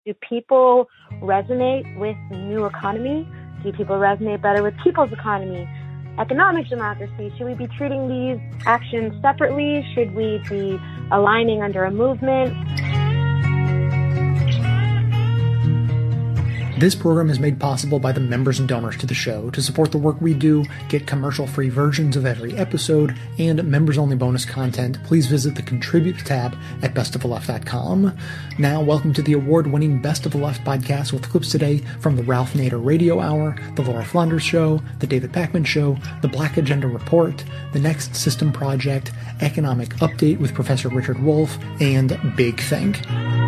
Do people resonate with new economy? Do people resonate better with people's economy? Economic democracy, should we be treating these actions separately? Should we be aligning under a movement? This program is made possible by the members and donors to the show. To support the work we do, get commercial-free versions of every episode, and members-only bonus content, please visit the Contribute tab at bestoftheleft.com. Now, welcome to the award-winning Best of the Left podcast with clips today from the Ralph Nader Radio Hour, the Laura Flanders Show, the David Pakman Show, the Black Agenda Report, the Next System Project, Economic Update with Professor Richard Wolff, and Big Think.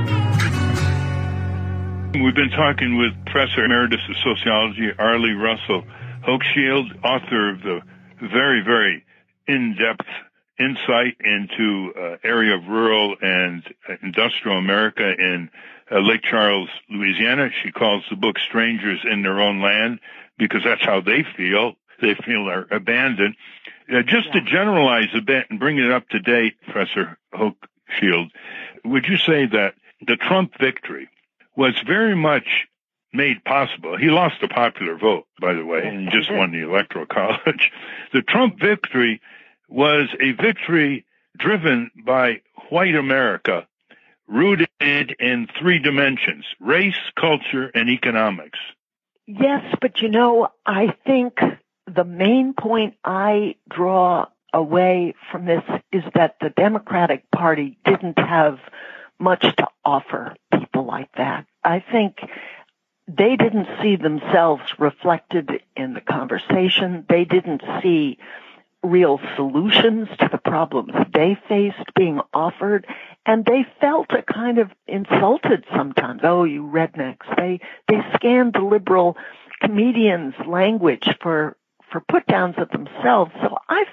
We've been talking with Professor Emeritus of Sociology Arlie Russell Hochschild, author of the very, very in-depth insight into area of rural and industrial America in Lake Charles, Louisiana. She calls the book Strangers in Their Own Land because that's how they feel. They feel they're abandoned. Just to generalize a bit and bring it up to date, Professor Hochschild, would you say that the Trump victory was very much made possible? He lost the popular vote, by the way, and just won the Electoral College. The Trump victory was a victory driven by white America, rooted in three dimensions: race, culture, and economics. Yes, but I think the main point I draw away from this is that the Democratic Party didn't have much to offer people like that. I think they didn't see themselves reflected in the conversation. They didn't see real solutions to the problems they faced being offered, and they felt a kind of insulted sometimes. Oh, you rednecks. They scanned the liberal comedians' language for put-downs of themselves. So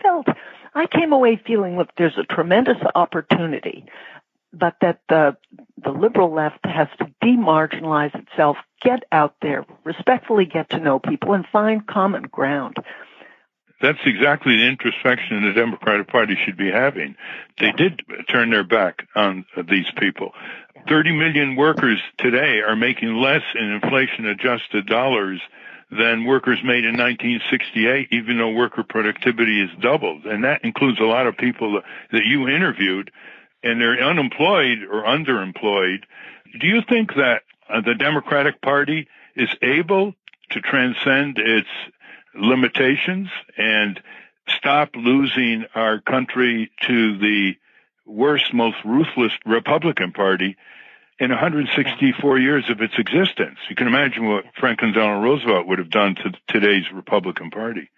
I came away feeling, look, there's a tremendous opportunity, but that the liberal left has to demarginalize itself, get out there, respectfully get to know people, and find common ground. That's exactly the introspection the Democratic Party should be having. They did turn their back on these people. 30 million workers today are making less in inflation-adjusted dollars than workers made in 1968, even though worker productivity is doubled. And that includes a lot of people that you interviewed, and they're unemployed or underemployed. Do you think that the Democratic Party is able to transcend its limitations and stop losing our country to the worst, most ruthless Republican Party in 164 years of its existence? You can imagine what Franklin Delano Roosevelt would have done to today's Republican Party.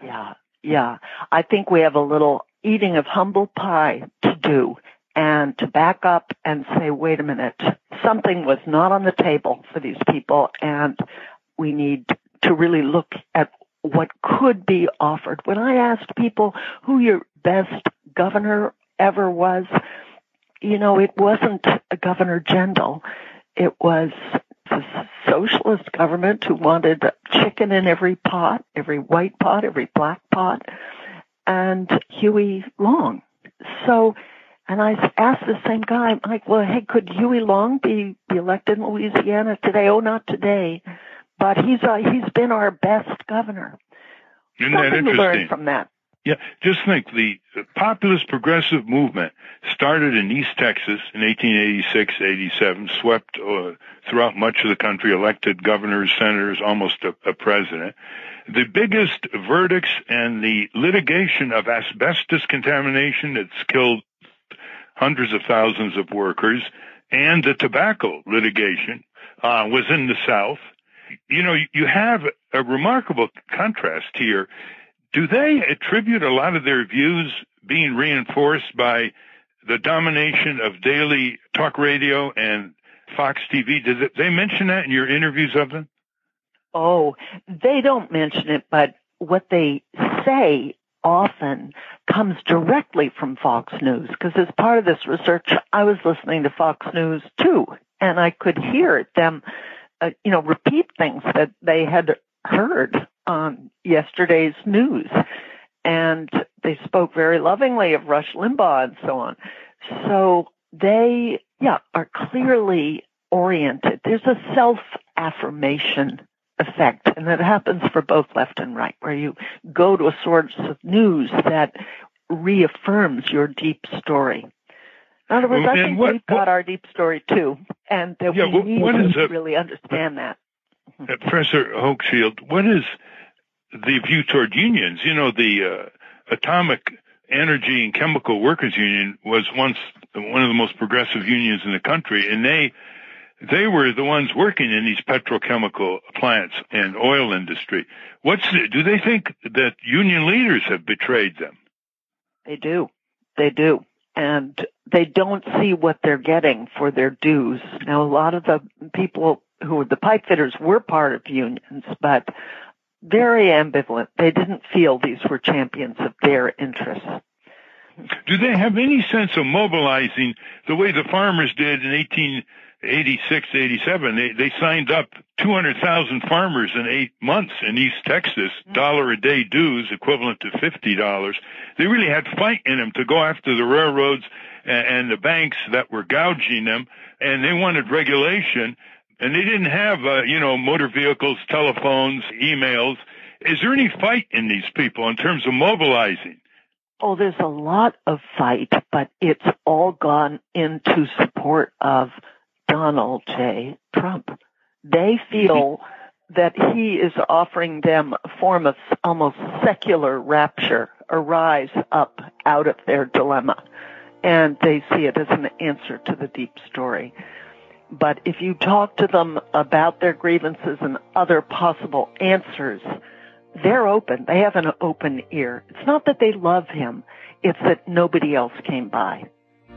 Yeah. I think we have a little eating of humble pie to do, and to back up and say, wait a minute, something was not on the table for these people, and we need to really look at what could be offered. When I asked people who your best governor ever was, it wasn't a Governor Jindal. It was a socialist government who wanted chicken in every pot, every white pot, every black pot, and Huey Long. And I asked the same guy, I'm like, well, hey, could Huey Long be elected in Louisiana today? Oh, not today, but he's been our best governor. Isn't that interesting? To learn from that. Yeah, just think, the populist progressive movement started in East Texas in 1886-87, swept throughout much of the country, elected governors, senators, almost a president. The biggest verdicts and the litigation of asbestos contamination that's killed hundreds of thousands of workers, and the tobacco litigation was in the South. You have a remarkable contrast here. Do they attribute a lot of their views being reinforced by the domination of daily talk radio and Fox TV? Did they mention that in your interviews of them? Oh, they don't mention it, but what they say often comes directly from Fox News, because as part of this research, I was listening to Fox News too, and I could hear them, repeat things that they had heard on yesterday's news. And they spoke very lovingly of Rush Limbaugh and so on. So they, are clearly oriented. There's a self-affirmation effect, and that happens for both left and right, where you go to a source of news that reaffirms your deep story. In other words, I think we've got our deep story too, and that we need to really understand that. Professor Hochschild, what is the view toward unions? You know, the Atomic Energy and Chemical Workers Union was once one of the most progressive unions in the country, and they were the ones working in these petrochemical plants and oil industry. Do they think that union leaders have betrayed them? They do. They do. And they don't see what they're getting for their dues. Now, a lot of the people who were the pipe fitters were part of unions, but very ambivalent. They didn't feel these were champions of their interests. Do they have any sense of mobilizing the way the farmers did in 1886, 87? They signed up 200,000 farmers in 8 months in East Texas, $1 a day dues equivalent to $50. They really had fight in them to go after the railroads and the banks that were gouging them, and they wanted regulation. And they didn't have, motor vehicles, telephones, emails. Is there any fight in these people in terms of mobilizing? Oh, there's a lot of fight, but it's all gone into support of Donald J. Trump. They feel that he is offering them a form of almost secular rapture, a rise up out of their dilemma. And they see it as an answer to the deep story. But if you talk to them about their grievances and other possible answers, they're open. They have an open ear. It's not that they love him. It's that nobody else came by.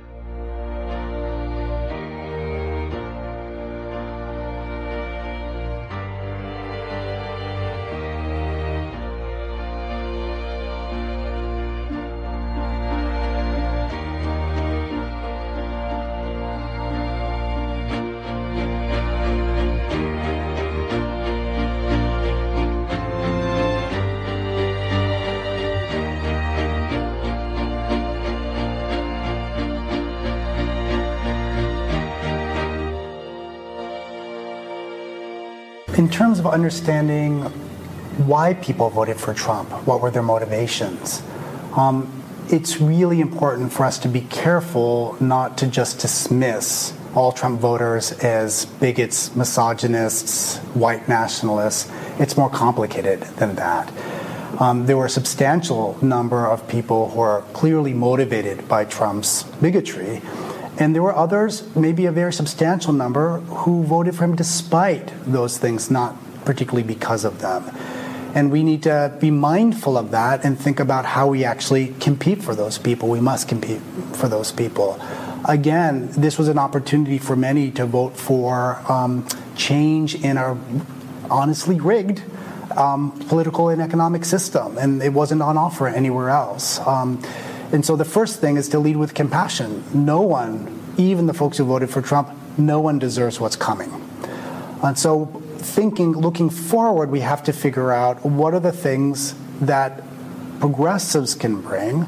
In terms of understanding why people voted for Trump, what were their motivations, it's really important for us to be careful not to just dismiss all Trump voters as bigots, misogynists, white nationalists. It's more complicated than that. There were a substantial number of people who are clearly motivated by Trump's bigotry. And there were others, maybe a very substantial number, who voted for him despite those things, not particularly because of them. And we need to be mindful of that and think about how we actually compete for those people. We must compete for those people. Again, this was an opportunity for many to vote for change in our honestly rigged political and economic system, and it wasn't on offer anywhere else. And so the first thing is to lead with compassion. No one, even the folks who voted for Trump, no one deserves what's coming. And so looking forward, we have to figure out what are the things that progressives can bring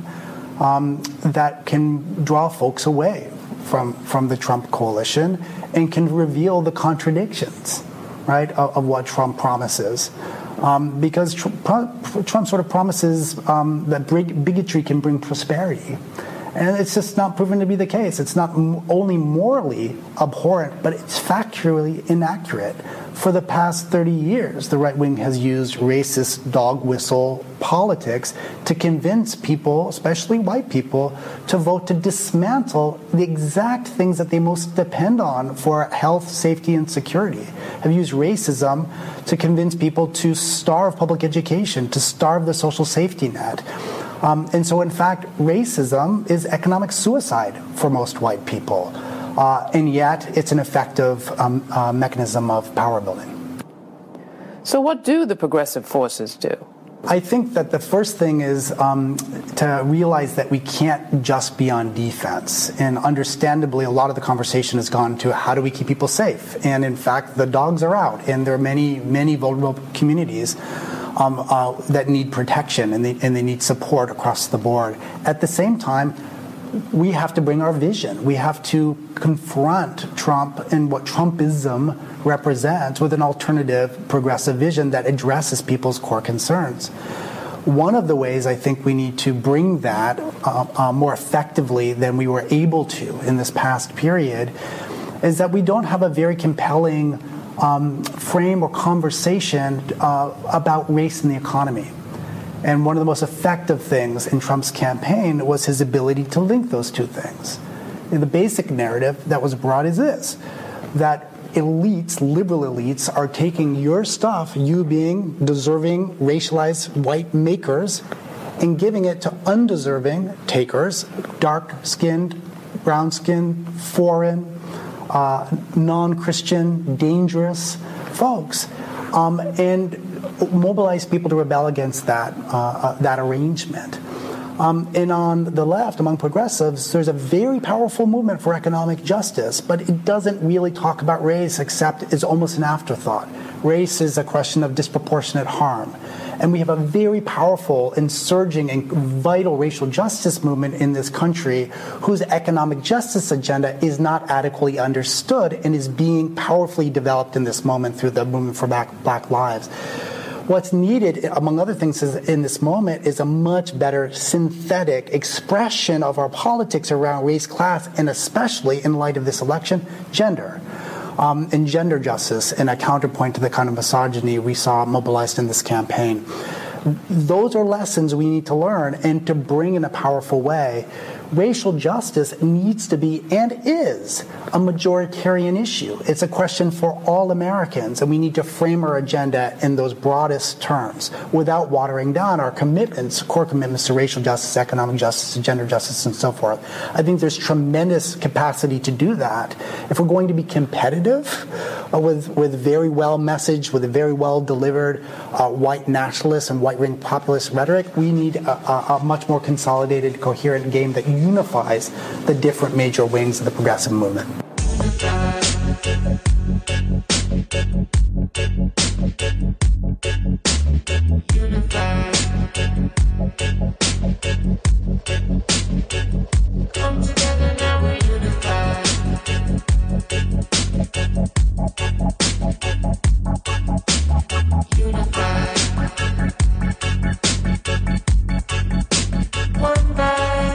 that can draw folks away from the Trump coalition and can reveal the contradictions, right, of what Trump promises. Because Trump sort of promises that bigotry can bring prosperity. And it's just not proven to be the case. It's not only morally abhorrent, but it's factually inaccurate. For the past 30 years, the right wing has used racist dog whistle politics to convince people, especially white people, to vote to dismantle the exact things that they most depend on for health, safety, and security. Have used racism to convince people to starve public education, to starve the social safety net. And so, in fact, racism is economic suicide for most white people. And yet, it's an effective mechanism of power building. So what do the progressive forces do? I think that the first thing is to realize that we can't just be on defense. And understandably, a lot of the conversation has gone to how do we keep people safe? And in fact, the dogs are out. And there are many, many vulnerable communities that need protection and they need support across the board. At the same time, we have to bring our vision. We have to confront Trump and what Trumpism represents with an alternative progressive vision that addresses people's core concerns. One of the ways I think we need to bring that more effectively than we were able to in this past period is that we don't have a very compelling frame or conversation about race in the economy. And one of the most effective things in Trump's campaign was his ability to link those two things. And the basic narrative that was brought is this, that elites, liberal elites, are taking your stuff, you being deserving, racialized white makers, and giving it to undeserving takers, dark-skinned, brown-skinned, foreign, non-Christian, dangerous folks, and mobilize people to rebel against that arrangement. And on the left, among progressives, there's a very powerful movement for economic justice, but it doesn't really talk about race except it's almost an afterthought. Race is a question of disproportionate harm. And we have a very powerful and surging and vital racial justice movement in this country whose economic justice agenda is not adequately understood and is being powerfully developed in this moment through the movement for Black Lives. What's needed, among other things, in this moment is a much better synthetic expression of our politics around race, class, and especially, in light of this election, gender. And gender justice, and a counterpoint to the kind of misogyny we saw mobilized in this campaign. Those are lessons we need to learn and to bring in a powerful way. Racial justice needs to be and is a majoritarian issue. It's a question for all Americans, and we need to frame our agenda in those broadest terms without watering down our commitments, core commitments to racial justice, economic justice, gender justice, and so forth. I think there's tremendous capacity to do that. If we're going to be competitive with very well messaged, with a very well delivered white nationalist and white-wing populist rhetoric, we need a much more consolidated, coherent game that unifies the different major wings of the progressive movement. Come together now, we're unified. One by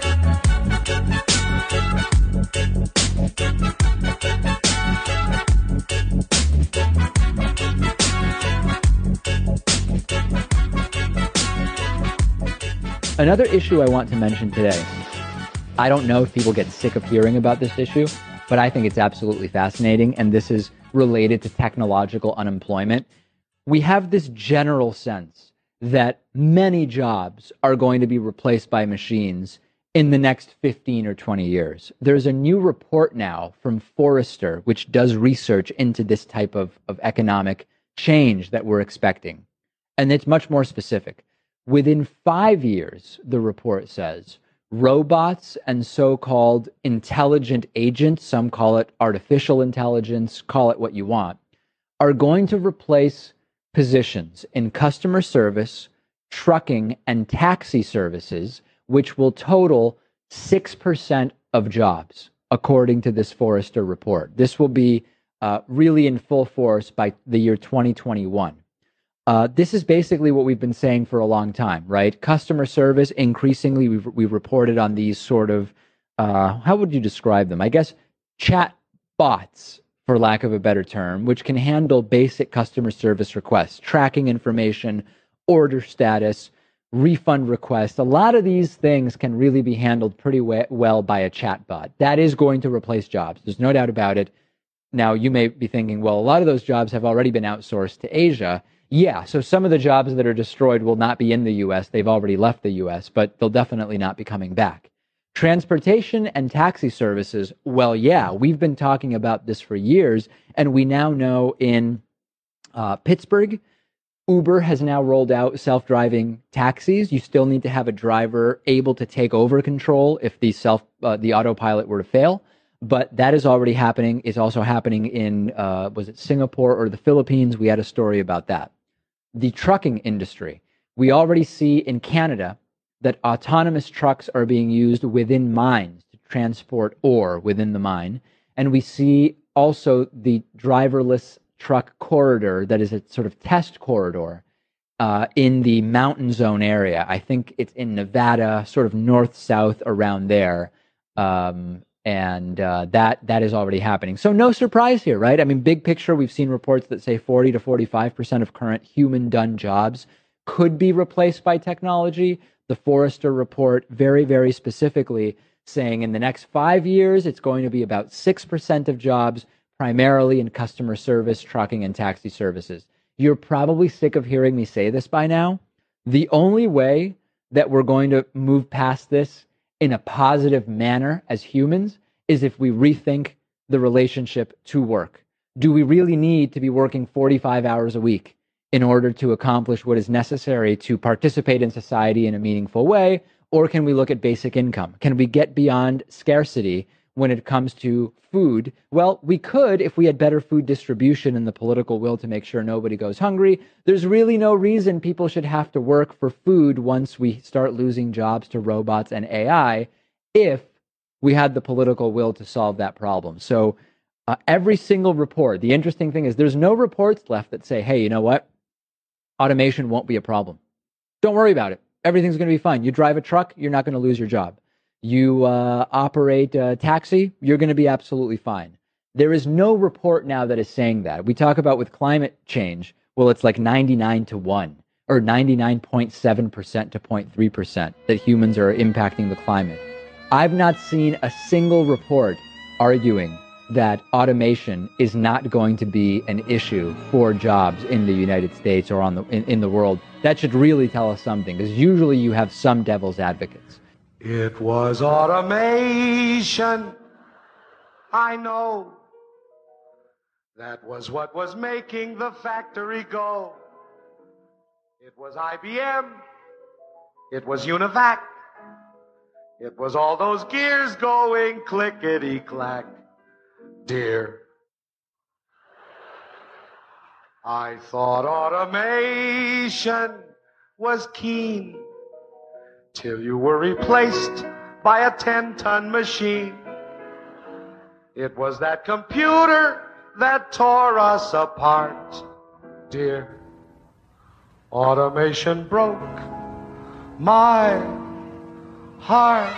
Another issue I want to mention today, I don't know if people get sick of hearing about this issue, but I think it's absolutely fascinating, and this is related to technological unemployment. We have this general sense that many jobs are going to be replaced by machines in the next 15 or 20 years. There's a new report now from Forrester, which does research into this type of economic change that we're expecting. And it's much more specific. Within 5 years, the report says, robots and so-called intelligent agents, some call it artificial intelligence, call it what you want, are going to replace positions in customer service, trucking, and taxi services, which will total 6% of jobs, according to this Forrester report. This will be really in full force by the year 2021. This is basically what we've been saying for a long time, right? Customer service, increasingly, we've reported on these sort of, how would you describe them? I guess chat bots, for lack of a better term, which can handle basic customer service requests, tracking information, order status, refund requests. A lot of these things can really be handled pretty well by a chat bot. That is going to replace jobs. There's no doubt about it. Now, you may be thinking, well, a lot of those jobs have already been outsourced to Asia. Yeah, so some of the jobs that are destroyed will not be in the U.S. They've already left the U.S., but they'll definitely not be coming back. Transportation and taxi services, well, yeah, we've been talking about this for years, and we now know in Pittsburgh, Uber has now rolled out self-driving taxis. You still need to have a driver able to take over control if the autopilot were to fail. But that is already happening. It's also happening in, was it Singapore or the Philippines? We had a story about that. The trucking industry. We already see in Canada that autonomous trucks are being used within mines to transport ore within the mine. And we see also the driverless truck corridor that is a sort of test corridor in the mountain zone area. I think it's in Nevada, sort of north-south around there. That is already happening. So no surprise here, right? I mean, big picture, we've seen reports that say 40 to 45% of current human-done jobs could be replaced by technology. The Forrester report very, very specifically saying in the next 5 years, it's going to be about 6% of jobs, primarily in customer service, trucking, and taxi services. You're probably sick of hearing me say this by now. The only way that we're going to move past this in a positive manner as humans is if we rethink the relationship to work. Do we really need to be working 45 hours a week in order to accomplish what is necessary to participate in society in a meaningful way? Or can we look at basic income? Can we get beyond scarcity when it comes to food? Well, we could if we had better food distribution and the political will to make sure nobody goes hungry. There's really no reason people should have to work for food once we start losing jobs to robots and AI if we had the political will to solve that problem. So every single report, the interesting thing is there's no reports left that say, hey, you know what? Automation won't be a problem. Don't worry about it. Everything's going to be fine. You drive a truck, you're not going to lose your job. You operate a taxi, you're going to be absolutely fine. There is no report now that is saying that. We talk about with climate change, well, it's like 99 to 1 or 99.7% to 0.3% that humans are impacting the climate. I've not seen a single report arguing that automation is not going to be an issue for jobs in the United States or in the world. That should really tell us something, because usually you have some devil's advocates. It was automation, I know. That was what was making the factory go. It was IBM, it was UNIVAC, it was all those gears going clickety-clack. Dear, I thought automation was keen till you were replaced by a 10-ton machine. It was that computer that tore us apart. Dear, automation broke my heart.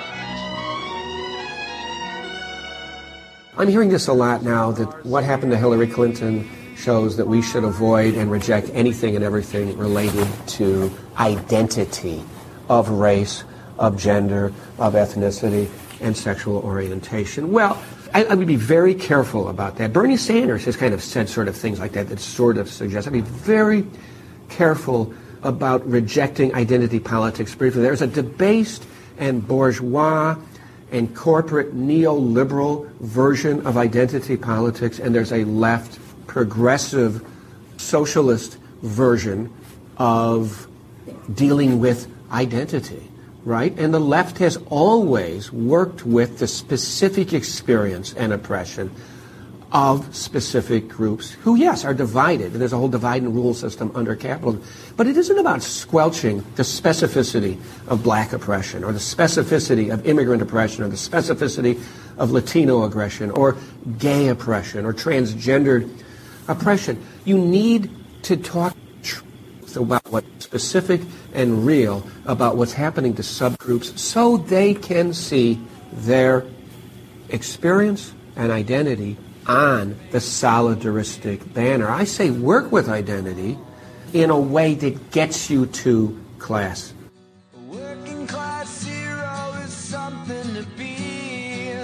I'm hearing this a lot now, that what happened to Hillary Clinton shows that we should avoid and reject anything and everything related to identity of race, of gender, of ethnicity, and sexual orientation. Well, I would be very careful about that. Bernie Sanders has kind of said sort of things like that that sort of suggest. I'd be very careful about rejecting identity politics briefly. There's a debased and bourgeois and corporate neoliberal version of identity politics, and there's a left progressive socialist version of dealing with identity, right? And the left has always worked with the specific experience and oppression of specific groups who, yes, are divided. And there's a whole divide and rule system under capitalism. But it isn't about squelching the specificity of black oppression or the specificity of immigrant oppression or the specificity of Latino aggression or gay oppression or transgendered oppression. You need to talk about what's specific and real about what's happening to subgroups so they can see their experience and identity on the solidaristic banner. I say work with identity in a way that gets you to class. Working class hero is something to be.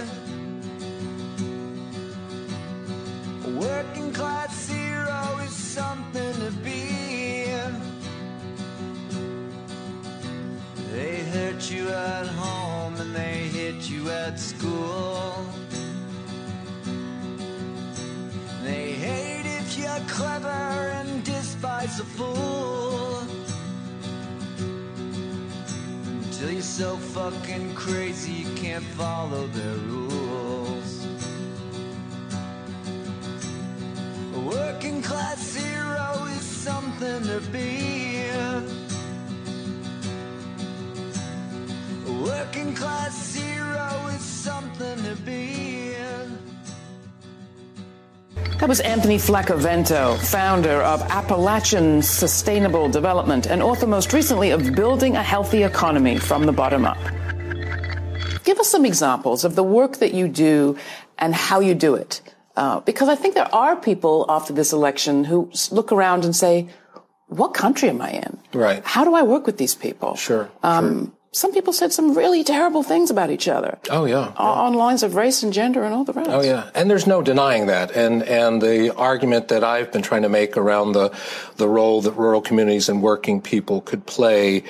Working class hero is something to be. They hurt you at home and they hit you at school. They hate if you're clever and despise a fool. Until you're so fucking crazy you can't follow their rules. A working class hero is something to be. That was Anthony Flaccavento, founder of Appalachian Sustainable Development and author most recently of Building a Healthy Economy from the Bottom Up. Give us some examples of the work that you do and how you do it. Because I think there are people after this election who look around and say, what country am I in? Right. How do I work with these people? Sure. Some people said some really terrible things about each other. Oh, yeah. On lines of race and gender and all the rest. Oh, yeah. And there's no denying that. And the argument that I've been trying to make around the role that rural communities and working people could play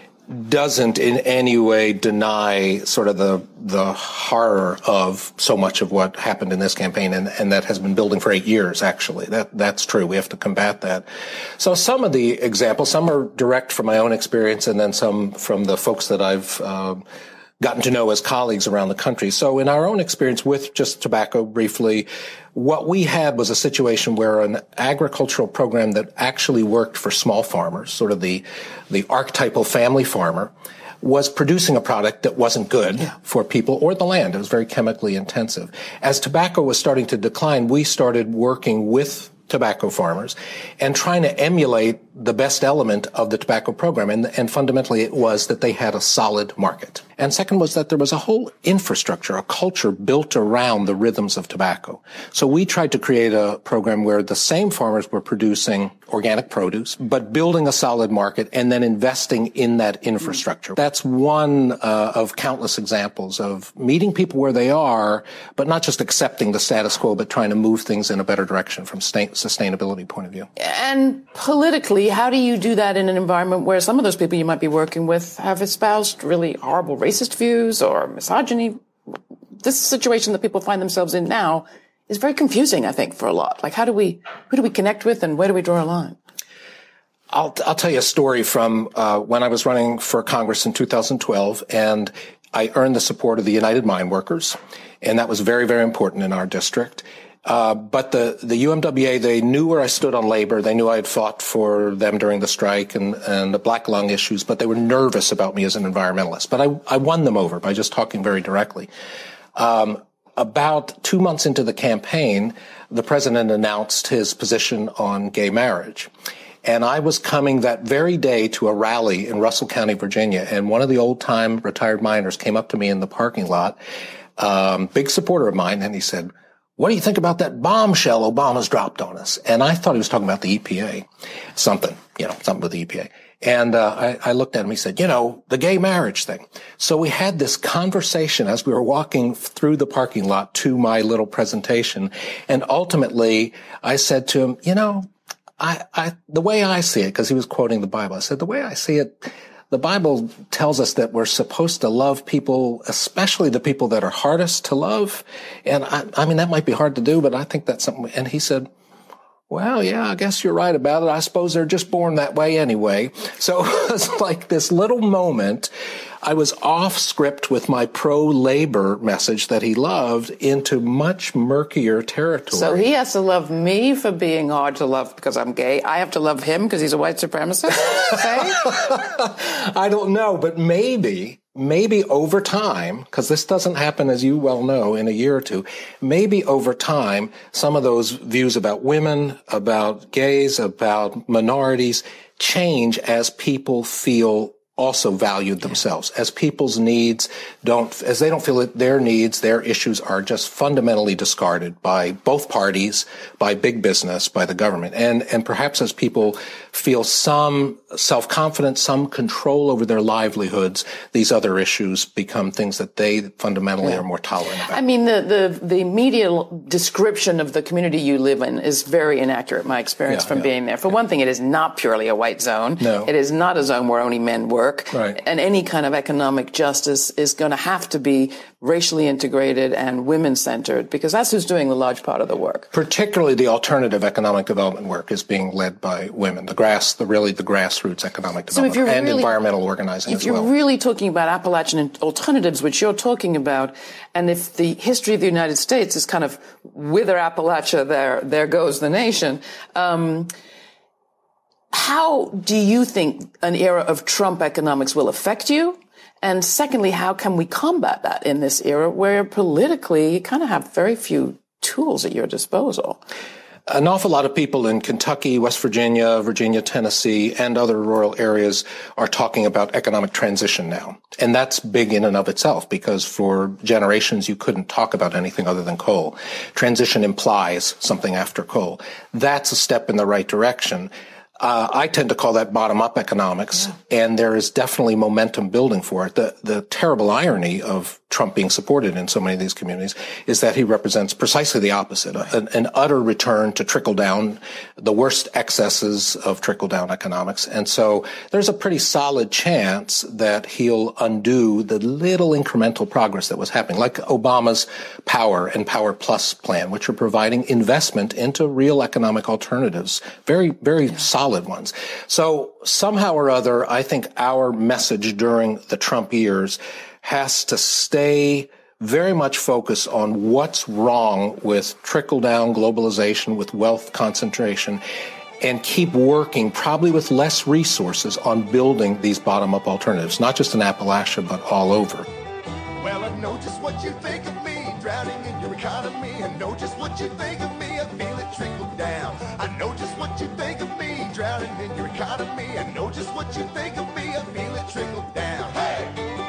doesn't in any way deny sort of the horror of so much of what happened in this campaign, and that has been building for 8 years, actually. That's true. We have to combat that. So some of the examples, some are direct from my own experience, and then some from the folks that I've gotten to know as colleagues around the country. So in our own experience with just tobacco briefly, what we had was a situation where an agricultural program that actually worked for small farmers, sort of the archetypal family farmer, was producing a product that wasn't good for people or the land. It was very chemically intensive. As tobacco was starting to decline, we started working with tobacco farmers and trying to emulate the best element of the tobacco program. And fundamentally it was that they had a solid market. And second was that there was a whole infrastructure, a culture built around the rhythms of tobacco. So we tried to create a program where the same farmers were producing organic produce, but building a solid market and then investing in that infrastructure. That's one of countless examples of meeting people where they are, but not just accepting the status quo, but trying to move things in a better direction from sustainability point of view. And politically, how do you do that in an environment where some of those people you might be working with have espoused really horrible racist views or misogyny? This situation that people find themselves in now is very confusing, I think, for a lot. Like, who do we connect with, and where do we draw a line? I'll tell you a story from when I was running for Congress in 2012, and I earned the support of the United Mine Workers, and that was very, very important in our district. But the UMWA, they knew where I stood on labor. They knew I had fought for them during the strike and the black lung issues, but they were nervous about me as an environmentalist. But I won them over by just talking very directly. About 2 months into the campaign, the president announced his position on gay marriage. And I was coming that very day to a rally in Russell County, Virginia, and one of the old-time retired miners came up to me in the parking lot, big supporter of mine, and he said, "What do you think about that bombshell Obama's dropped on us?" And I thought he was talking about the EPA, something with the EPA. And I looked at him, he said, the gay marriage thing. So we had this conversation as we were walking through the parking lot to my little presentation. And ultimately, I said to him, the way I see it, because he was quoting the Bible, I said, the way I see it, the Bible tells us that we're supposed to love people, especially the people that are hardest to love. And I mean, that might be hard to do, but I think that's something. And he said, well, yeah, I guess you're right about it. I suppose they're just born that way anyway. So it was like this little moment. I was off script with my pro-labor message that he loved into much murkier territory. So he has to love me for being hard to love because I'm gay. I have to love him because he's a white supremacist? I don't know, but maybe over time, because this doesn't happen, as you well know, in a year or two, maybe over time, some of those views about women, about gays, about minorities change as people feel also valued themselves, as people's needs as they don't feel that their needs, their issues are just fundamentally discarded by both parties, by big business, by the government. And perhaps as people feel some self-confidence, some control over their livelihoods, these other issues become things that they fundamentally are more tolerant about. I mean, the media description of the community you live in is very inaccurate, my experience from being there. For one thing, it is not purely a white zone. No. It is not a zone where only men work. Right. And any kind of economic justice is going to have to be racially integrated and women-centered, because that's who's doing the large part of the work. Particularly the alternative economic development work is being led by women, the grassroots economic development and environmental organizing as well. If you're really talking about Appalachian alternatives, which you're talking about, and if the history of the United States is kind of wither Appalachia, there goes the nation, how do you think an era of Trump economics will affect you? And secondly, how can we combat that in this era where politically you kind of have very few tools at your disposal? An awful lot of people in Kentucky, West Virginia, Tennessee, and other rural areas are talking about economic transition now. And that's big in and of itself, because for generations you couldn't talk about anything other than coal. Transition implies something after coal. That's a step in the right direction. I tend to call that bottom-up economics, and there is definitely momentum building for it. The terrible irony of Trump being supported in so many of these communities is that he represents precisely the opposite, an utter return to trickle-down, the worst excesses of trickle-down economics. And so there's a pretty solid chance that he'll undo the little incremental progress that was happening, like Obama's Power and Power Plus plan, which are providing investment into real economic alternatives, very, very solid ones. So somehow or other, I think our message during the Trump years has to stay very much focused on what's wrong with trickle-down globalization, with wealth concentration, and keep working, probably with less resources, on building these bottom-up alternatives, not just in Appalachia, but all over. Well, I know just what you think of me, drowning in your economy. I know just what you think of me, I feel it trickle down. I know just what you think of me, drowning in your economy. I know just what you think of me, I feel it trickle down. Hey!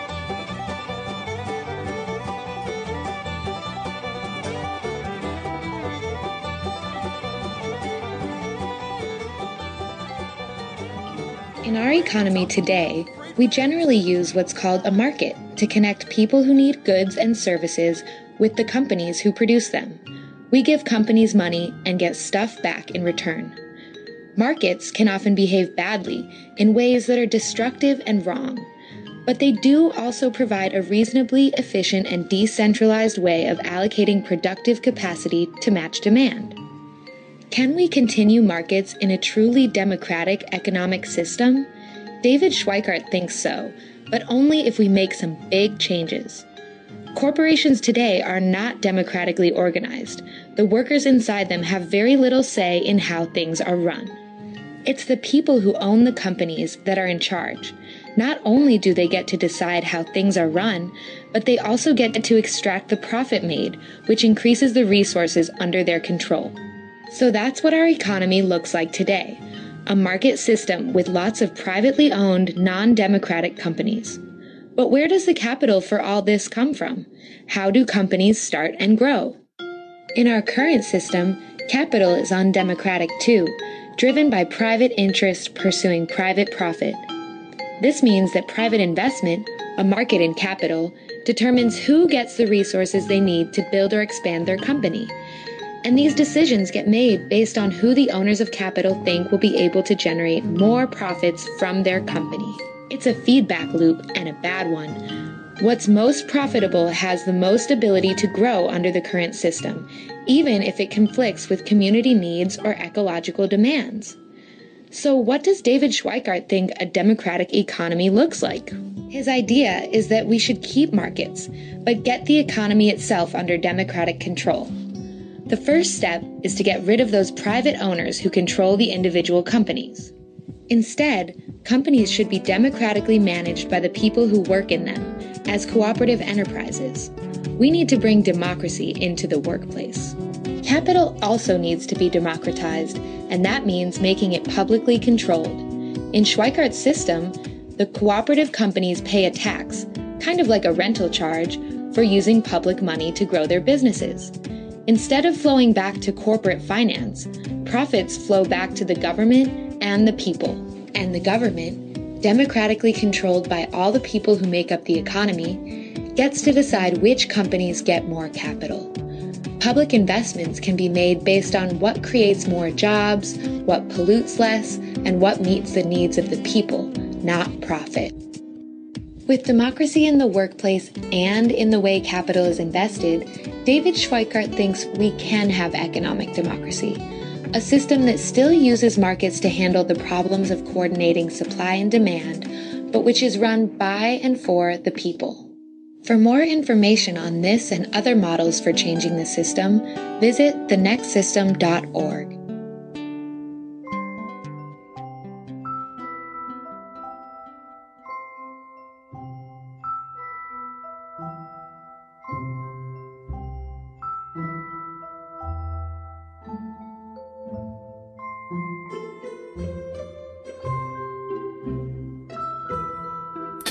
In our economy today, we generally use what's called a market to connect people who need goods and services with the companies who produce them. We give companies money and get stuff back in return. Markets can often behave badly in ways that are destructive and wrong, but they do also provide a reasonably efficient and decentralized way of allocating productive capacity to match demand. Can we continue markets in a truly democratic economic system? David Schweikart thinks so, but only if we make some big changes. Corporations today are not democratically organized. The workers inside them have very little say in how things are run. It's the people who own the companies that are in charge. Not only do they get to decide how things are run, but they also get to extract the profit made, which increases the resources under their control. So that's what our economy looks like today, a market system with lots of privately owned, non-democratic companies. But where does the capital for all this come from? How do companies start and grow? In our current system, capital is undemocratic too, driven by private interest pursuing private profit. This means that private investment, a market in capital, determines who gets the resources they need to build or expand their company. And these decisions get made based on who the owners of capital think will be able to generate more profits from their company. It's a feedback loop, and a bad one. What's most profitable has the most ability to grow under the current system, even if it conflicts with community needs or ecological demands. So what does David Schweikart think a democratic economy looks like? His idea is that we should keep markets, but get the economy itself under democratic control. The first step is to get rid of those private owners who control the individual companies. Instead, companies should be democratically managed by the people who work in them, as cooperative enterprises. We need to bring democracy into the workplace. Capital also needs to be democratized, and that means making it publicly controlled. In Schweikart's system, the cooperative companies pay a tax, kind of like a rental charge, for using public money to grow their businesses. Instead of flowing back to corporate finance, profits flow back to the government and the people. And the government, democratically controlled by all the people who make up the economy, gets to decide which companies get more capital. Public investments can be made based on what creates more jobs, what pollutes less, and what meets the needs of the people, not profit. With democracy in the workplace and in the way capital is invested, David Schweikart thinks we can have economic democracy, a system that still uses markets to handle the problems of coordinating supply and demand, but which is run by and for the people. For more information on this and other models for changing the system, visit thenextsystem.org.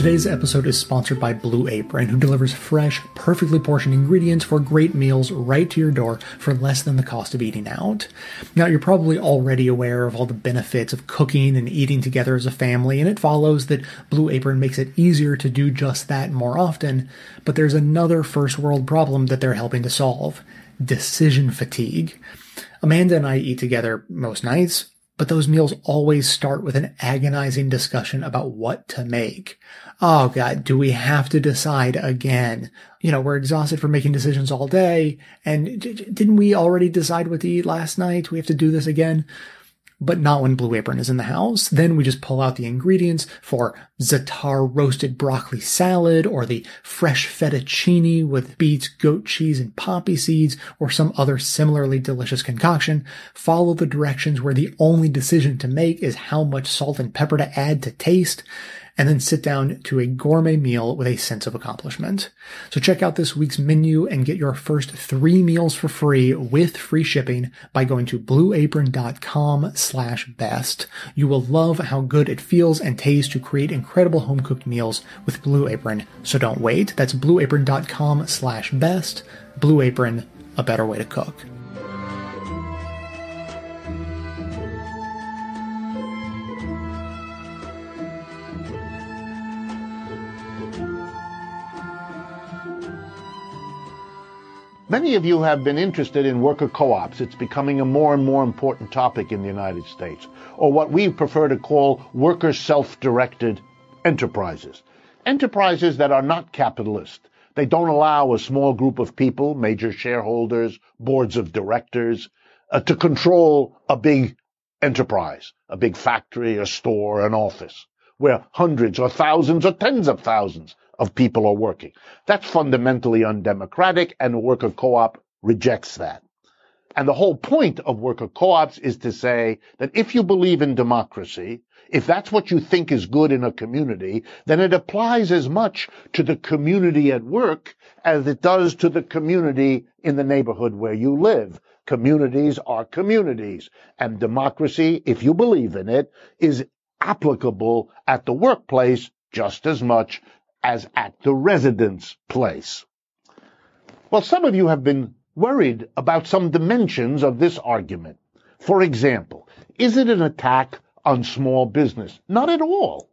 Today's episode is sponsored by Blue Apron, who delivers fresh, perfectly portioned ingredients for great meals right to your door for less than the cost of eating out. Now, you're probably already aware of all the benefits of cooking and eating together as a family, and it follows that Blue Apron makes it easier to do just that more often. But there's another first world problem that they're helping to solve: decision fatigue. Amanda and I eat together most nights, but those meals always start with an agonizing discussion about what to make. Oh God, do we have to decide again? We're exhausted from making decisions all day, and didn't we already decide what to eat last night? We have to do this again. But not when Blue Apron is in the house. Then we just pull out the ingredients for za'atar roasted broccoli salad, or the fresh fettuccine with beets, goat cheese, and poppy seeds, or some other similarly delicious concoction. Follow the directions where the only decision to make is how much salt and pepper to add to taste, and then sit down to a gourmet meal with a sense of accomplishment. So check out this week's menu and get your first 3 meals for free with free shipping by going to blueapron.com/best. You will love how good it feels and tastes to create incredible home-cooked meals with Blue Apron. So don't wait. That's blueapron.com/best. Blue Apron, a better way to cook. Many of you have been interested in worker co-ops. It's becoming a more and more important topic in the United States, or what we prefer to call worker self-directed enterprises. Enterprises that are not capitalist. They don't allow a small group of people, major shareholders, boards of directors, to control a big enterprise, a big factory, a store, an office, where hundreds or thousands or tens of thousands of people are working. That's fundamentally undemocratic, and a worker co-op rejects that. And the whole point of worker co-ops is to say that if you believe in democracy, if that's what you think is good in a community, then it applies as much to the community at work as it does to the community in the neighborhood where you live. Communities are communities, and democracy, if you believe in it, is applicable at the workplace just as much as at the residence place. Well, some of you have been worried about some dimensions of this argument. For example, is it an attack on small business? Not at all.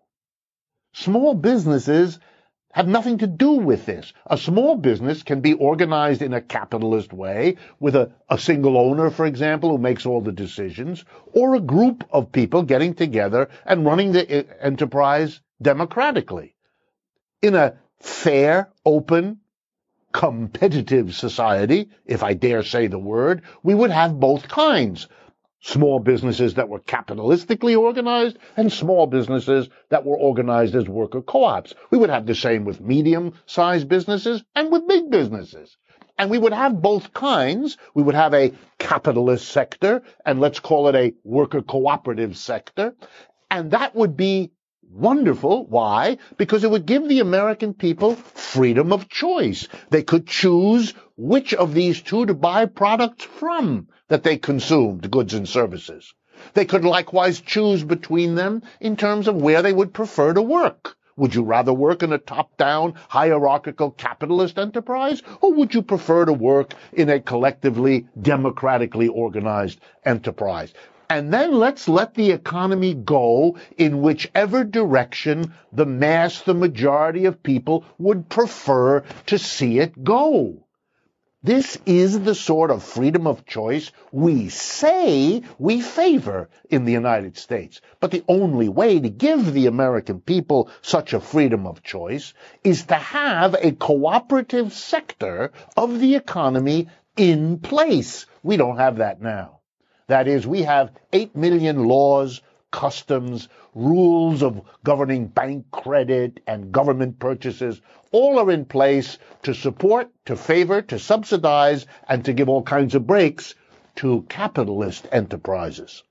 Small businesses have nothing to do with this. A small business can be organized in a capitalist way with a single owner, for example, who makes all the decisions, or a group of people getting together and running the enterprise democratically. In a fair, open, competitive society, if I dare say the word, we would have both kinds. Small businesses that were capitalistically organized and small businesses that were organized as worker co-ops. We would have the same with medium-sized businesses and with big businesses. And we would have both kinds. We would have a capitalist sector, and let's call it a worker cooperative sector. And that would be wonderful. Why? Because it would give the American people freedom of choice. They could choose which of these two to buy products from that they consumed, goods and services. They could likewise choose between them in terms of where they would prefer to work. Would you rather work in a top-down, hierarchical capitalist enterprise, or would you prefer to work in a collectively, democratically organized enterprise? And then let's let the economy go in whichever direction the majority of people would prefer to see it go. This is the sort of freedom of choice we say we favor in the United States. But the only way to give the American people such a freedom of choice is to have a cooperative sector of the economy in place. We don't have that now. That is, we have 8 million laws, customs, rules of governing bank credit and government purchases. All are in place to support, to favor, to subsidize, and to give all kinds of breaks to capitalist enterprises.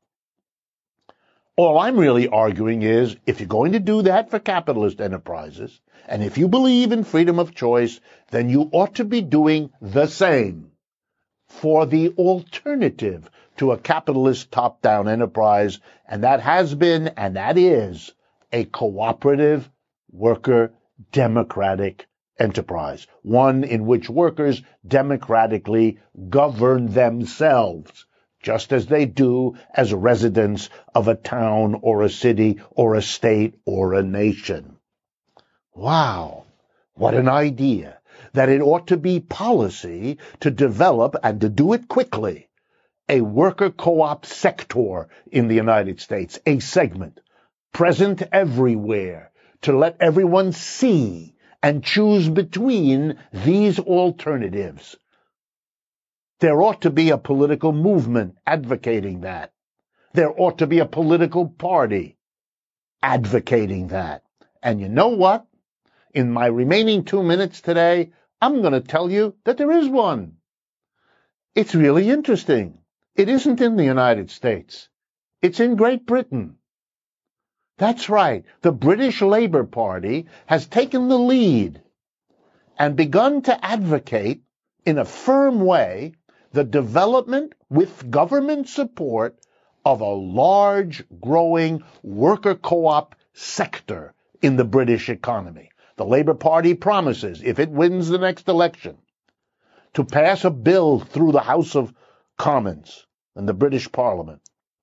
All I'm really arguing is, if you're going to do that for capitalist enterprises, and if you believe in freedom of choice, then you ought to be doing the same for the alternative to a capitalist top-down enterprise, and that has been, and that is, a cooperative worker democratic enterprise, one in which workers democratically govern themselves, just as they do as residents of a town or a city or a state or a nation. Wow, what an idea, that it ought to be policy to develop, and to do it quickly, a worker co-op sector in the United States, a segment present everywhere to let everyone see and choose between these alternatives. There ought to be a political movement advocating that. There ought to be a political party advocating that. And you know what? In my remaining 2 minutes today, I'm going to tell you that there is one. It's really interesting. It isn't in the United States. It's in Great Britain. That's right. The British Labour Party has taken the lead and begun to advocate in a firm way the development with government support of a large, growing worker co-op sector in the British economy. The Labour Party promises, if it wins the next election, to pass a bill through the House of Commons and the British Parliament.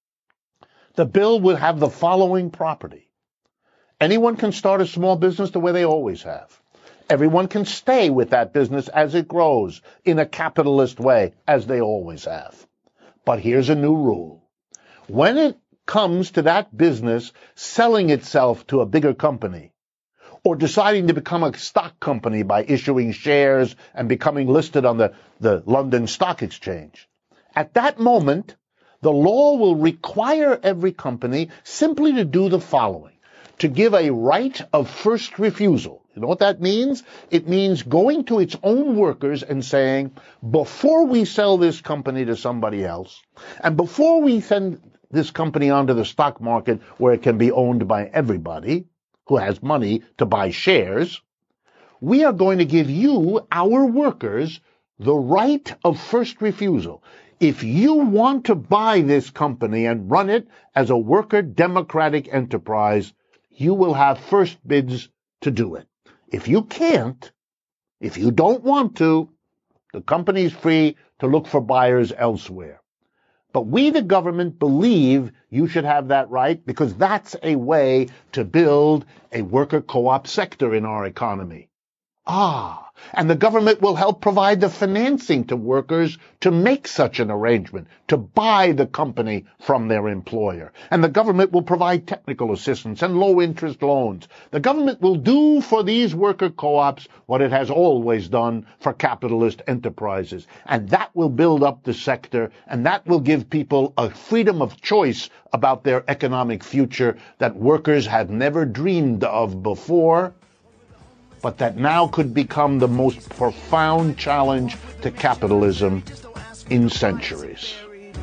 The bill will have the following property. Anyone can start a small business the way they always have. Everyone can stay with that business as it grows in a capitalist way, as they always have. But here's a new rule. When it comes to that business selling itself to a bigger company, or deciding to become a stock company by issuing shares and becoming listed on the London Stock Exchange, at that moment, the law will require every company simply to do the following: to give a right of first refusal. You know what that means? It means going to its own workers and saying, before we sell this company to somebody else, and before we send this company onto the stock market where it can be owned by everybody who has money to buy shares, we are going to give you, our workers, the right of first refusal. If you want to buy this company and run it as a worker democratic enterprise, you will have first bids to do it. If you can't, if you don't want to, the company is free to look for buyers elsewhere. But we, the government, believe you should have that right because that's a way to build a worker co-op sector in our economy. And the government will help provide the financing to workers to make such an arrangement, to buy the company from their employer. And the government will provide technical assistance and low-interest loans. The government will do for these worker co-ops what it has always done for capitalist enterprises. And that will build up the sector, and that will give people a freedom of choice about their economic future that workers had never dreamed of before, but that now could become the most profound challenge to capitalism in centuries.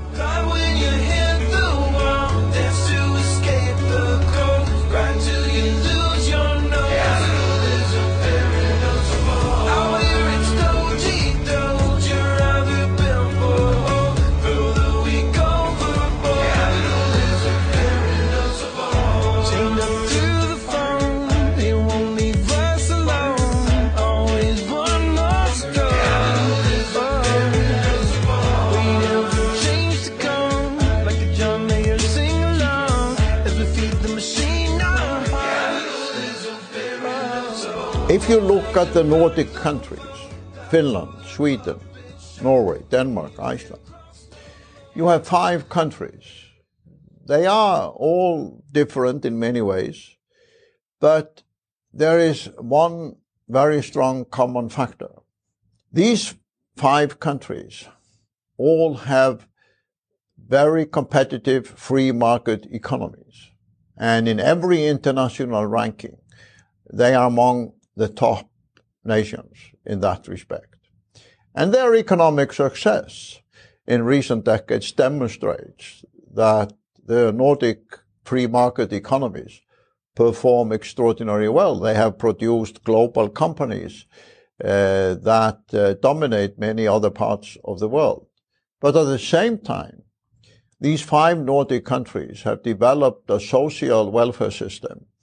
If you look at the Nordic countries, Finland, Sweden, Norway, Denmark, Iceland, you have 5 countries. They are all different in many ways, but there is one very strong common factor. These 5 countries all have very competitive free market economies, and in every international ranking, they are among the top nations in that respect. And their economic success in recent decades demonstrates that the Nordic free market economies perform extraordinarily well. They have produced global companies that dominate many other parts of the world. But at the same time, these 5 Nordic countries have developed a social welfare system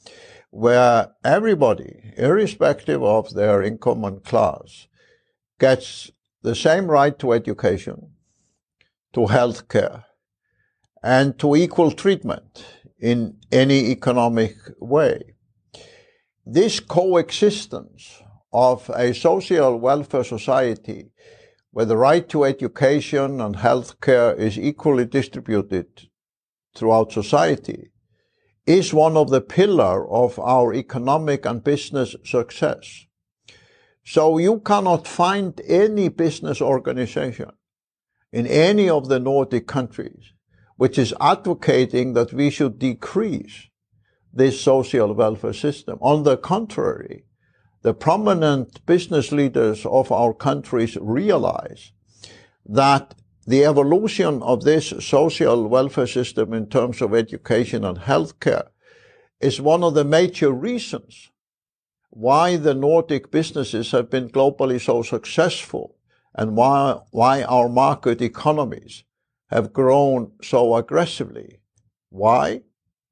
where everybody, irrespective of their income and class, gets the same right to education, to health care, and to equal treatment in any economic way. This coexistence of a social welfare society where the right to education and health care is equally distributed throughout society is one of the pillars of our economic and business success. So you cannot find any business organization in any of the Nordic countries which is advocating that we should decrease this social welfare system. On the contrary, the prominent business leaders of our countries realize that the evolution of this social welfare system in terms of education and healthcare is one of the major reasons why the Nordic businesses have been globally so successful and why our market economies have grown so aggressively. Why?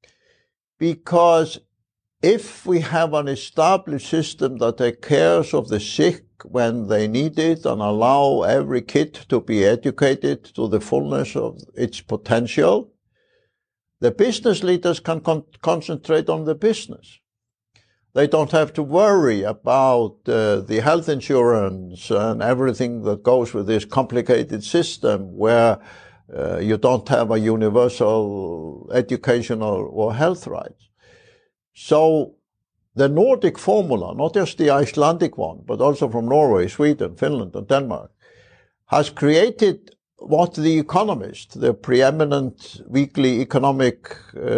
Because if we have an established system that takes care of the sick when they need it and allow every kid to be educated to the fullness of its potential, the business leaders can concentrate on the business. They don't have to worry about the health insurance and everything that goes with this complicated system where you don't have a universal educational or health rights. So the Nordic formula, not just the Icelandic one, but also from Norway, Sweden, Finland, and Denmark, has created what The Economist, the preeminent weekly economic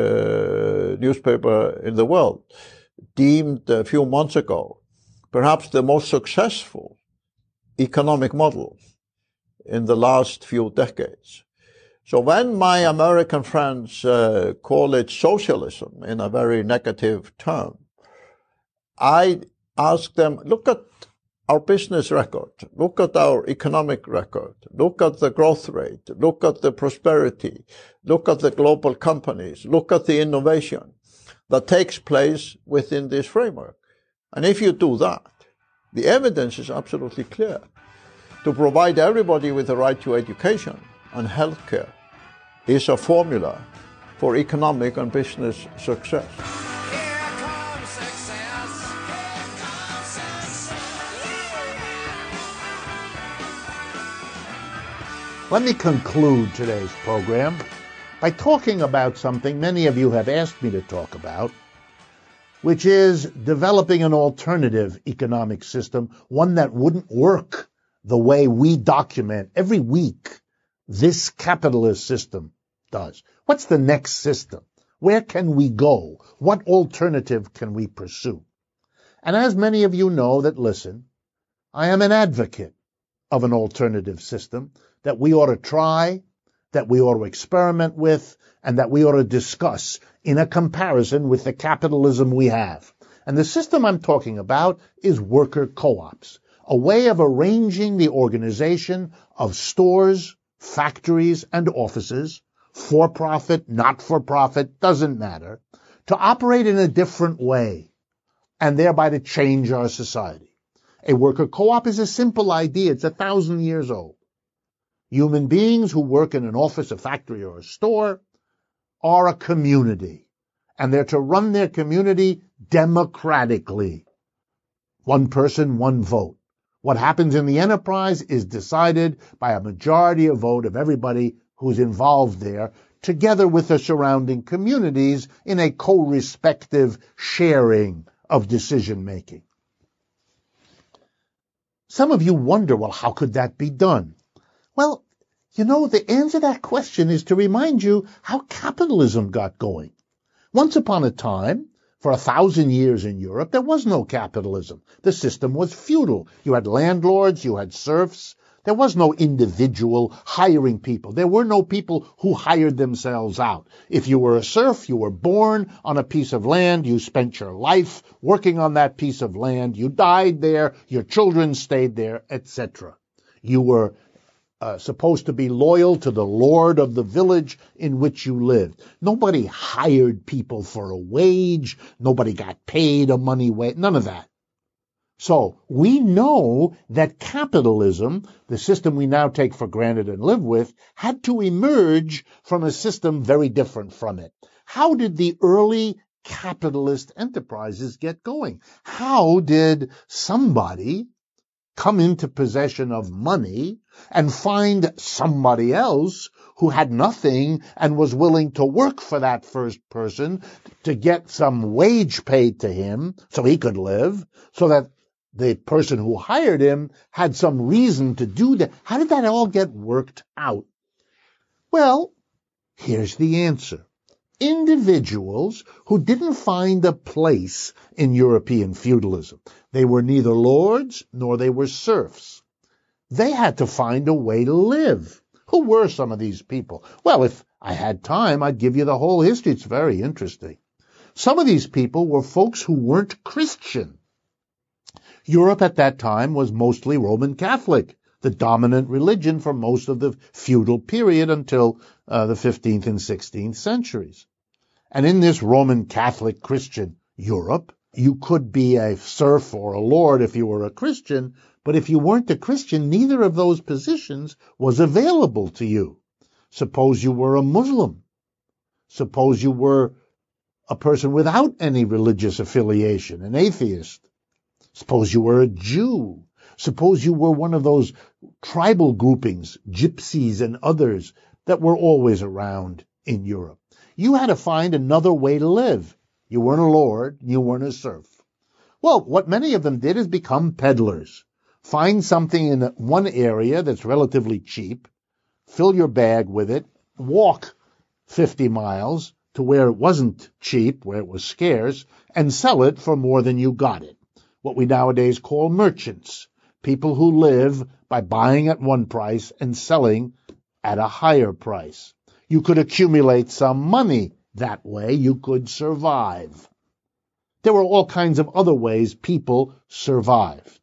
newspaper in the world, deemed a few months ago perhaps the most successful economic model in the last few decades. So when my American friends call it socialism in a very negative term, I ask them, look at our business record, look at our economic record, look at the growth rate, look at the prosperity, look at the global companies, look at the innovation that takes place within this framework. And if you do that, the evidence is absolutely clear. To provide everybody with the right to education and health care is a formula for economic and business success. Let me conclude today's program by talking about something many of you have asked me to talk about, which is developing an alternative economic system, one that wouldn't work the way we document every week this capitalist system does. What's the next system? Where can we go? What alternative can we pursue? And as many of you know that listen, I am an advocate of an alternative system that we ought to try, that we ought to experiment with, and that we ought to discuss in a comparison with the capitalism we have. And the system I'm talking about is worker co-ops, a way of arranging the organization of stores, factories, and offices, for-profit, not-for-profit, doesn't matter, to operate in a different way, and thereby to change our society. A worker co-op is a simple idea. It's 1,000 years old. Human beings who work in an office, a factory, or a store are a community, and they're to run their community democratically. One person, one vote. What happens in the enterprise is decided by a majority of vote of everybody who's involved there, together with the surrounding communities in a co-respective sharing of decision-making. Some of you wonder, well, how could that be done? Well, you know, the answer to that question is to remind you how capitalism got going. Once upon a time, for 1,000 years in Europe, there was no capitalism. The system was feudal. You had landlords, you had serfs. There was no individual hiring people. There were no people who hired themselves out. If you were a serf, you were born on a piece of land, you spent your life working on that piece of land, you died there, your children stayed there, etc. You were supposed to be loyal to the lord of the village in which you lived. Nobody hired people for a wage. Nobody got paid a money wage. None of that. So we know that capitalism, the system we now take for granted and live with, had to emerge from a system very different from it. How did the early capitalist enterprises get going? How did somebody come into possession of money and find somebody else who had nothing and was willing to work for that first person to get some wage paid to him so he could live, so that the person who hired him had some reason to do that? How did that all get worked out? Well, here's the answer. Individuals who didn't find a place in European feudalism. They were neither lords nor they were serfs. They had to find a way to live. Who were some of these people? Well, if I had time, I'd give you the whole history. It's very interesting. Some of these people were folks who weren't Christian. Europe at that time was mostly Roman Catholic, the dominant religion for most of the feudal period until the 15th and 16th centuries. And in this Roman Catholic Christian Europe, you could be a serf or a lord if you were a Christian, but if you weren't a Christian, neither of those positions was available to you. Suppose you were a Muslim. Suppose you were a person without any religious affiliation, an atheist. Suppose you were a Jew. Suppose you were one of those tribal groupings, gypsies and others, that were always around in Europe. You had to find another way to live. You weren't a lord, you weren't a serf. Well, what many of them did is become peddlers. Find something in one area that's relatively cheap, fill your bag with it, walk 50 miles to where it wasn't cheap, where it was scarce, and sell it for more than you got it. What we nowadays call merchants, people who live by buying at one price and selling at a higher price. You could accumulate some money that way. You could survive. There were all kinds of other ways people survived.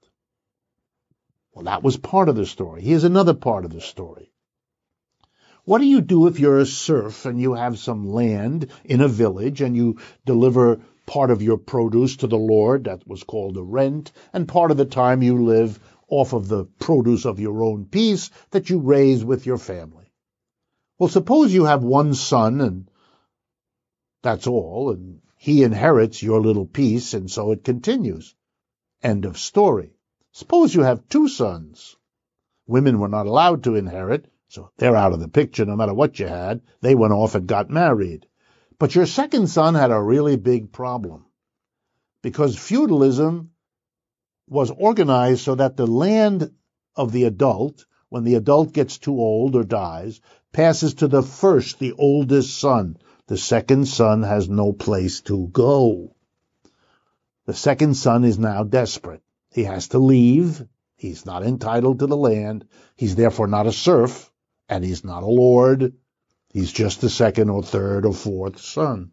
Well, that was part of the story. Here's another part of the story. What do you do if you're a serf and you have some land in a village and you deliver part of your produce to the lord? That was called a rent. And part of the time you live off of the produce of your own piece that you raise with your family. Well, suppose you have one son and that's all, and he inherits your little piece, and so it continues. End of story. Suppose you have two sons. Women were not allowed to inherit, so they're out of the picture no matter what you had. They went off and got married. But your second son had a really big problem, because feudalism was organized so that the land of the adult, when the adult gets too old or dies, passes to the first, the oldest son. The second son has no place to go. The second son is now desperate. He has to leave. He's not entitled to the land. He's therefore not a serf, and he's not a lord. He's just the second or third or fourth son.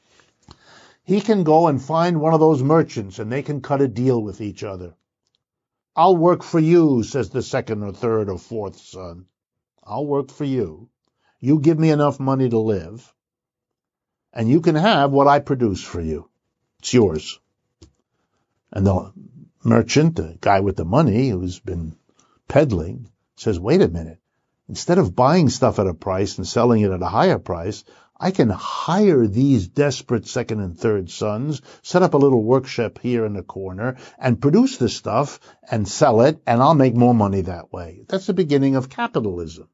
He can go and find one of those merchants, and they can cut a deal with each other. I'll work for you, says the second or third or fourth son. I'll work for you. You give me enough money to live, and you can have what I produce for you. It's yours. And the merchant, the guy with the money who's been peddling, says, wait a minute. Instead of buying stuff at a price and selling it at a higher price, I can hire these desperate second and third sons, set up a little workshop here in the corner, and produce the stuff and sell it, and I'll make more money that way. That's the beginning of capitalism.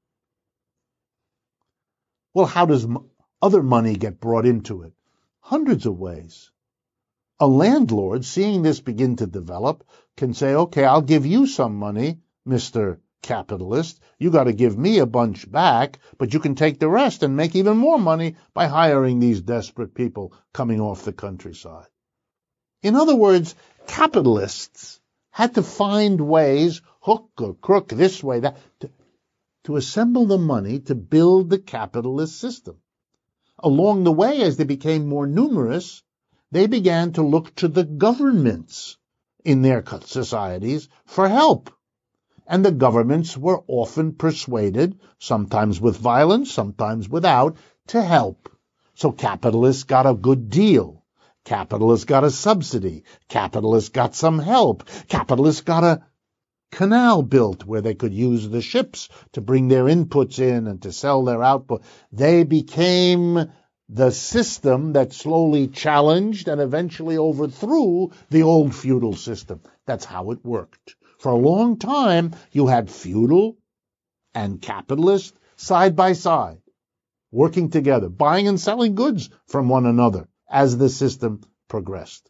Well, how does other money get brought into it? Hundreds of ways. A landlord, seeing this begin to develop, can say, okay, I'll give you some money, Mr. Capitalist. You got to give me a bunch back, but you can take the rest and make even more money by hiring these desperate people coming off the countryside. In other words, capitalists had to find ways, hook or crook, this way, that, to assemble the money to build the capitalist system. Along the way, as they became more numerous, they began to look to the governments in their societies for help. and the governments were often persuaded, sometimes with violence, sometimes without, to help. So capitalists got a good deal. Capitalists got a subsidy. Capitalists got some help. Capitalists got a canal built where they could use the ships to bring their inputs in and to sell their output. They became the system that slowly challenged and eventually overthrew the old feudal system. That's how it worked. For a long time, you had feudal and capitalist side by side, working together, buying and selling goods from one another as the system progressed.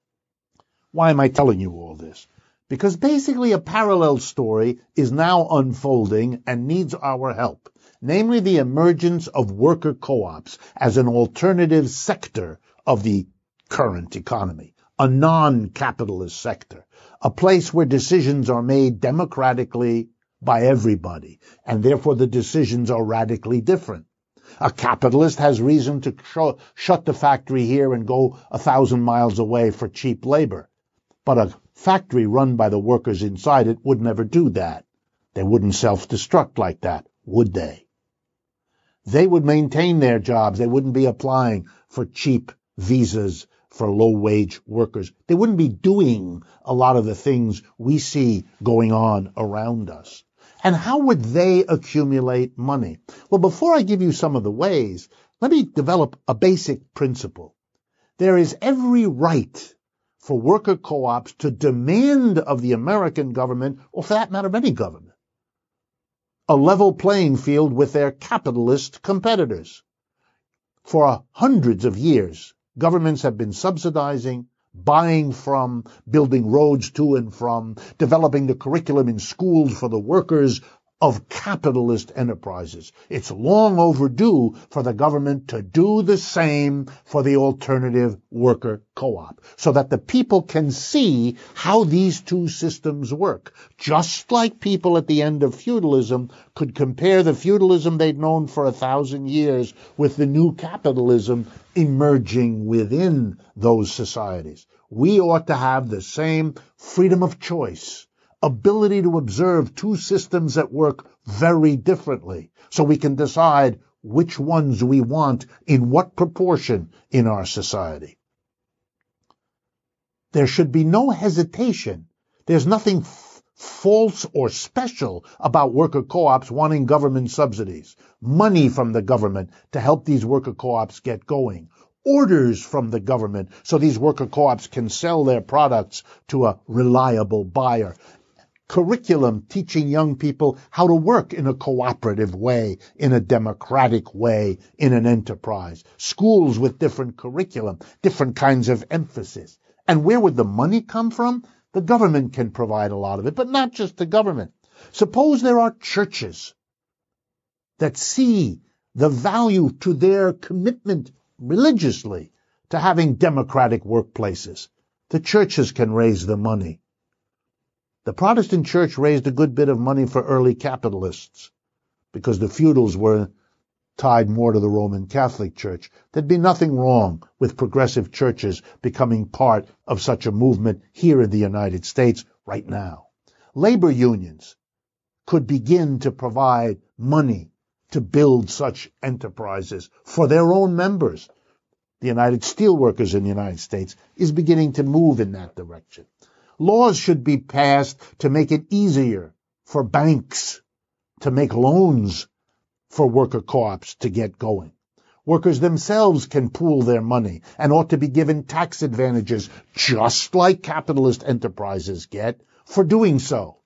Why am I telling you all this? Because basically a parallel story is now unfolding and needs our help, namely the emergence of worker co-ops as an alternative sector of the current economy, a non-capitalist sector, a place where decisions are made democratically by everybody, and therefore the decisions are radically different. A capitalist has reason to shut the factory here and go 1,000 miles away for cheap labor. But a factory run by the workers inside it would never do that. They wouldn't self-destruct like that, would they? They would maintain their jobs. They wouldn't be applying for cheap visas for low-wage workers. They wouldn't be doing a lot of the things we see going on around us. And how would they accumulate money? Well, before I give you some of the ways, let me develop a basic principle. There is every right for worker co-ops to demand of the American government, or for that matter, of any government, a level playing field with their capitalist competitors. For hundreds of years, governments have been subsidizing, buying from, building roads to and from, developing the curriculum in schools for the workers of capitalist enterprises. It's long overdue for the government to do the same for the alternative worker co-op, so that the people can see how these two systems work. Just like people at the end of feudalism could compare the feudalism they'd known for 1,000 years with the new capitalism emerging within those societies. We ought to have the same freedom of choice, ability to observe two systems that work very differently, so we can decide which ones we want in what proportion in our society. There should be no hesitation. There's nothing false or special about worker co-ops wanting government subsidies, money from the government to help these worker co-ops get going, orders from the government so these worker co-ops can sell their products to a reliable buyer, curriculum teaching young people how to work in a cooperative way, in a democratic way, in an enterprise, schools with different curriculum, different kinds of emphasis. And where would the money come from? The government can provide a lot of it, but not just the government. Suppose there are churches that see the value to their commitment religiously to having democratic workplaces. The churches can raise the money. The Protestant church raised a good bit of money for early capitalists because the feudals were tied more to the Roman Catholic Church. There'd be nothing wrong with progressive churches becoming part of such a movement here in the United States right now. Labor unions could begin to provide money to build such enterprises for their own members. The United Steelworkers in the United States is beginning to move in that direction. Laws should be passed to make it easier for banks to make loans for worker co-ops to get going. Workers themselves can pool their money and ought to be given tax advantages, just like capitalist enterprises get, for doing so.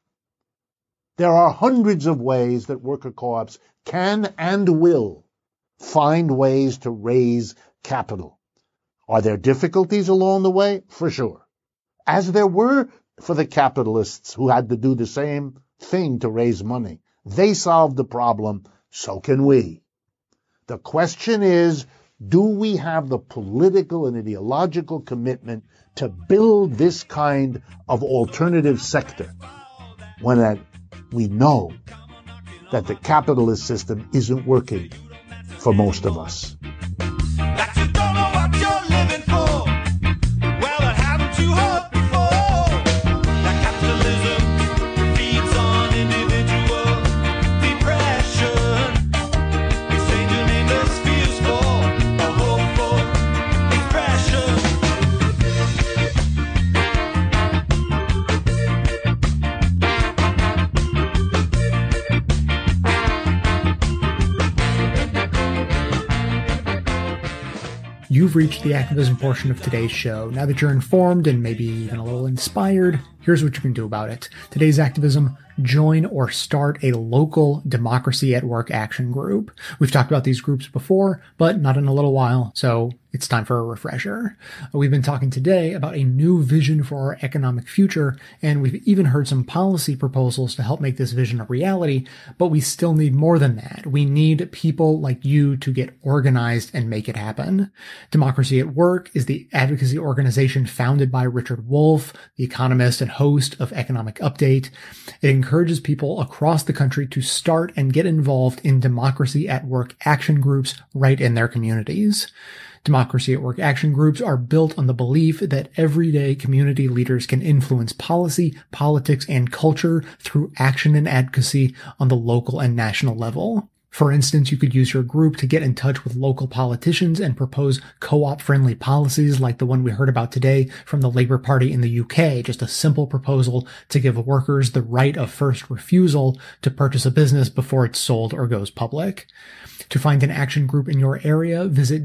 There are hundreds of ways that worker co-ops can and will find ways to raise capital. Are there difficulties along the way? For sure. As there were for the capitalists who had to do the same thing to raise money. They solved the problem, so can we. The question is, do we have the political and ideological commitment to build this kind of alternative sector when we know that the capitalist system isn't working for most of us? Well, it happened to her before. That capitalism feeds on You've reached the activism portion of today's show. Now that you're informed and maybe even a little inspired, here's what you can do about it. Today's activism: join or start a local Democracy at Work action group. We've talked about these groups before, but not in a little while, so it's time for a refresher. We've been talking today about a new vision for our economic future, and we've even heard some policy proposals to help make this vision a reality, but we still need more than that. We need people like you to get organized and make it happen. Democracy at Work is the advocacy organization founded by Richard Wolff, the economist and host of Economic Update. It encourages people across the country to start and get involved in Democracy at Work action groups right in their communities. Democracy at Work action groups are built on the belief that everyday community leaders can influence policy, politics, and culture through action and advocacy on the local and national level. For instance, you could use your group to get in touch with local politicians and propose co-op friendly policies like the one we heard about today from the Labour Party in the UK, just a simple proposal to give workers the right of first refusal to purchase a business before it's sold or goes public. To find an action group in your area, visit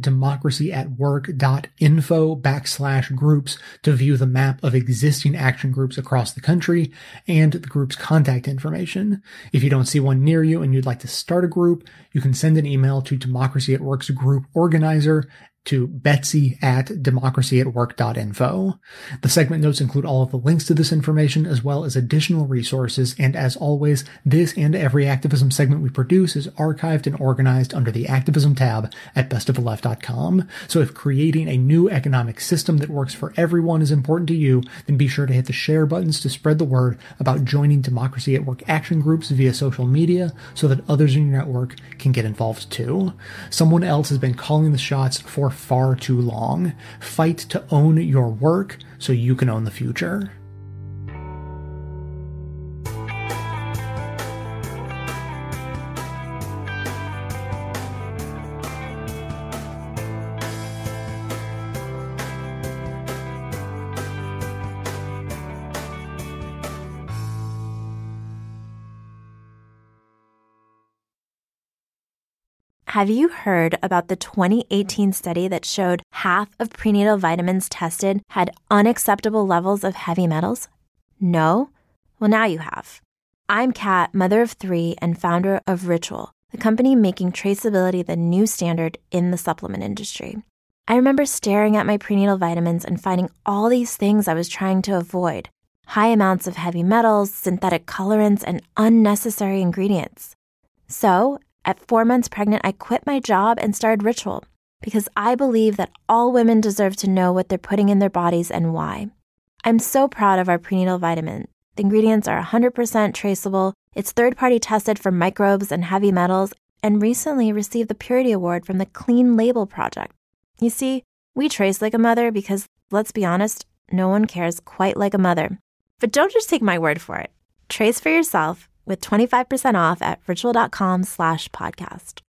democracyatwork.info/groups to view the map of existing action groups across the country and the group's contact information. If you don't see one near you and you'd like to start a group, you can send an email to Democracy at Work's group organizer to betsy@democracyatwork.info. The segment notes include all of the links to this information as well as additional resources, and as always, this and every activism segment we produce is archived and organized under the activism tab at bestoftheleft.com. So if creating a new economic system that works for everyone is important to you, then be sure to hit the share buttons to spread the word about joining Democracy at Work action groups via social media so that others in your network can get involved too. Someone else has been calling the shots for far too long. Fight to own your work so you can own the future. Have you heard about the 2018 study that showed half of prenatal vitamins tested had unacceptable levels of heavy metals? No? Well, now you have. I'm Kat, mother of 3 and founder of Ritual, the company making traceability the new standard in the supplement industry. I remember staring at my prenatal vitamins and finding all these things I was trying to avoid: high amounts of heavy metals, synthetic colorants, and unnecessary ingredients. So, at 4 months pregnant, I quit my job and started Ritual because I believe that all women deserve to know what they're putting in their bodies and why. I'm so proud of our prenatal vitamin. The ingredients are 100% traceable, it's third-party tested for microbes and heavy metals, and recently received the Purity Award from the Clean Label Project. You see, we trace like a mother because, let's be honest, no one cares quite like a mother. But don't just take my word for it. Trace for yourself with 25% off at ritual.com/podcast.